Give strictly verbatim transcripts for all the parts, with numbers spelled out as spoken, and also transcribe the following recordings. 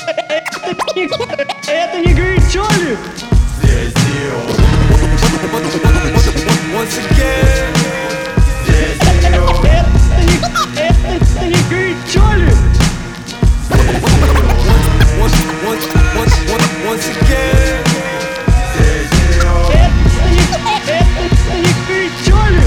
Это не горячо ли? Здесь Дио. Once again. Здесь Дио. Это не, это, это не горячо ли? Здесь Дио. Once, once, once, once, once again. Здесь Дио. Это не, это, это не горячо ли?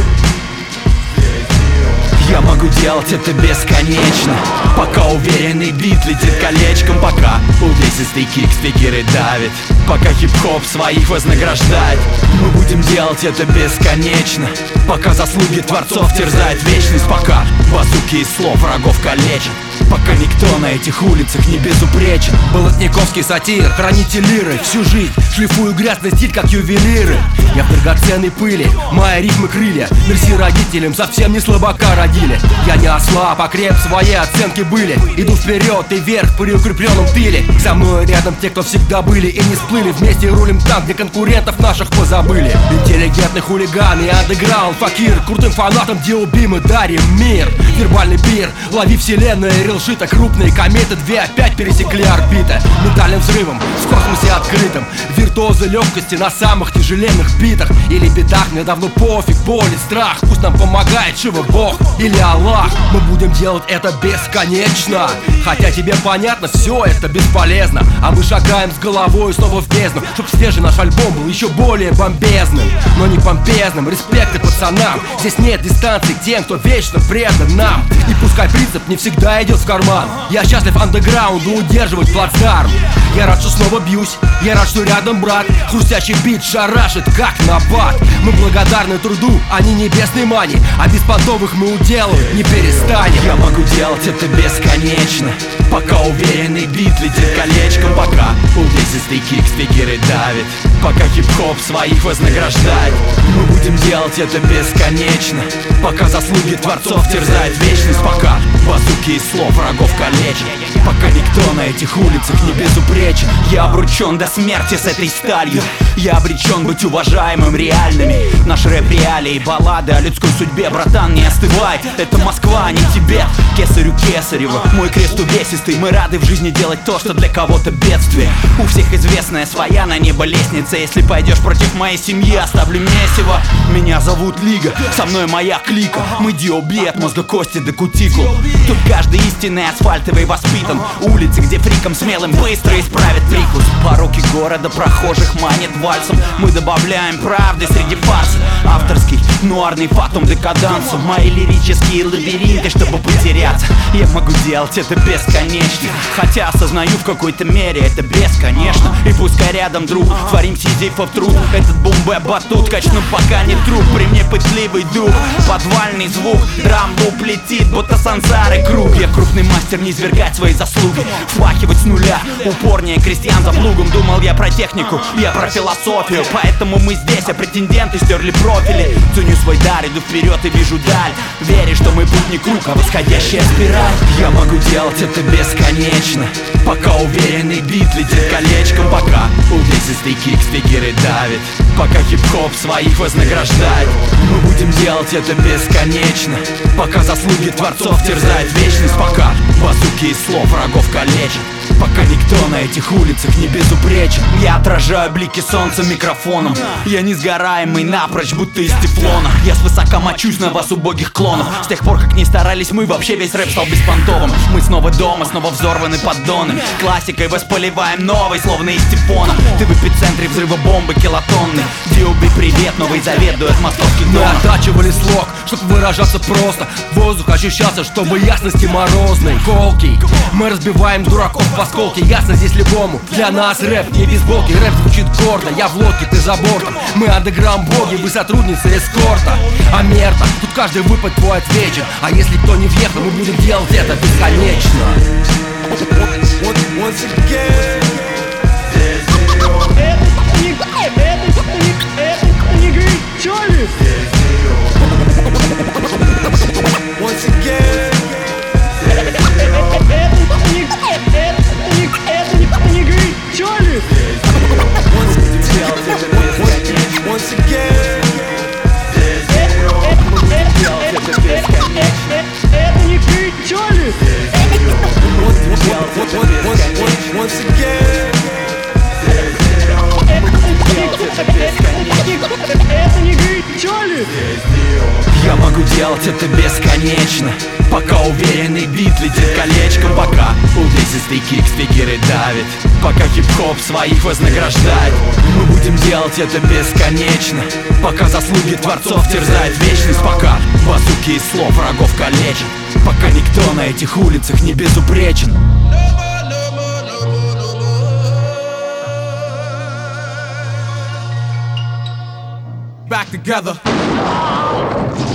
Я могу делать это бесконечно, пока уверенный бит летит колечком, пока увесистый кик спикеры давит, пока хип-хоп своих вознаграждает. Мы будем делать это бесконечно, пока заслуги творцов терзает вечность, пока базуки из слов врагов калечат, пока никто на этих улицах не безупречен. Болотниковский сатир, хранитель лиры. Всю жизнь шлифую грязный стиль, как ювелиры. Я в драгоценной пыли, мои рифмы крылья. Мерси родителям, совсем не слабака родили. Я не ослаб, а креп, свои оценки были. Иду вперед и вверх при укрепленном тыле. За мной рядом те, кто всегда были и не сплыли. Вместе рулим там, где конкурентов наших позабыли. Интеллигентный хулиган и андеграунд факир. Крутым фанатам Диоби мы дарим мир. Вербальный пир, лови вселенную, релшита. Крупные кометы, две опять пересекли орбиты. Ментальным взрывом, в космосе открытым. Виртуозы легкости на самых тяжеленных битах. Или бедах, мне давно пофиг, боль и страх. Пусть нам помогает Шива Бог или Аллах. Мы будем делать это бесконечно, хотя тебе понятно, все это бесполезно. А мы шагаем с головой снова в бездну, чтоб свежий наш альбом был еще более бомбезным, но не помпезным. Респекты пацанам, здесь нет дистанции к тем, кто вечно предан нам. И пускай принцип не всегда идет в карман, я счастлив андеграунду удерживать плацдарм. Я рад, что снова бьюсь, я рад, что рядом брат. Хрустящий бит шарашит, как набат. Мы благодарны труду, а не небесной мани, а беспонтовых мы уделываем не перестанем. Я могу делать это бесконечно, пока уверенный бит летит колечком, пока увесистый кик спикеры давит, пока хип-хоп своих вознаграждает. Мы будем делать это бесконечно, пока заслуги творцов терзает вечность, пока базуки из слов врагов калечат, пока никто на этих улицах не безупречен. Я обручен до смерти с этой сталью, я обречен быть уважаемым реальными. Наш рэп реалии, баллады о людской судьбе, братан, не остывай. Это Москва, а не Тибет. Кесарю Кесарева, мой крест увесистый. Мы рады в жизни делать то, что для кого-то бедствие. У всех известная своя на небо лестница. Если пойдешь против моей семьи, оставлю месиво. Меня зовут Лига, со мной моя клика. Мы Диоби от мозга кости до кутикул. Тут каждый истинный асфальтовый воспитан. Улицы, где фриком смелым быстро исправят прикус. Пороки города прохожих манит вальсом. Мы добавляем правды среди фарса. Авторский, нуарный фатум декадансу. Мои лирические лабиринты, чтобы потеряться. Я могу делать это бесконечно, хотя осознаю в какой-то мере это бесконечно. И пускай рядом друг, творим сизифов труд. Этот бум-бэп-батут качну, пока не труп. При мне пытливый дух, подвальный звук. Драм-луп летит, будто сансары круг. Я крупный мастер не извергать свои заслуги, впахивать с нуля, упорнее крестьян за плугом. Думал я про технику, я про философию, поэтому мы здесь, а претенденты стерли профили. Ценю свой дар, иду вперед и вижу даль. Верю, что мой путь не круг, а восходящая спираль. Я могу делать это бесконечно, пока уверенный бит летит колечком, пока увесистый кик спикеры давит, пока хип-хоп своих вознаграждает. Мы будем делать это бесконечно, пока заслуги творцов терзает вечность, пока базуки из слов врагов калечат, пока никто на этих улицах не безупречен. Я отражаю блики солнца микрофоном. Я несгораемый напрочь, будто из тефлона. Я свысока мочусь на вас, убогих клонов. С тех пор, как не старались мы, вообще весь рэп стал беспонтовым. Мы снова дома, снова взорваны поддоны. Классикой воспаливаем новой, словно из тифона. Ты в эпицентре взрыва бомбы килотонны. Диоби, привет, Новый Завет дует московский Мы дом. оттачивали слог, чтобы выражаться просто. Воздух ощущался, чтобы ясности морозной. Колкий, мы разбиваем дураков в осколки. Ясно здесь любому, для нас рэп не бейсболки. Рэп звучит гордо, я в лодке, ты за бортом. Мы андеграунд боги, вы сотрудницы эскорта. А мерта, тут каждый выпад твой отвечен. А если кто не въехал, мы будем делать это бесконечно. Once again. Здесь Дио. Это не, это не, это не горячо ли? Здесь Дио. Once again. Здесь Дио. Это не, это не, это не, это не горячо ли? Здесь Дио. Once again. Здесь Дио. Это не горячо ли? Once, once, once, once, Once again, Это не горячо ли? Я могу делать это бесконечно, пока уверенный бит летит колечком, пока увесистый кик спикеры давит, пока хип-хоп своих вознаграждает. Мы будем делать это бесконечно, пока заслуги творцов терзает вечность, пока базуки из слов врагов калечат, пока никто на этих улицах не безупречен. Back together.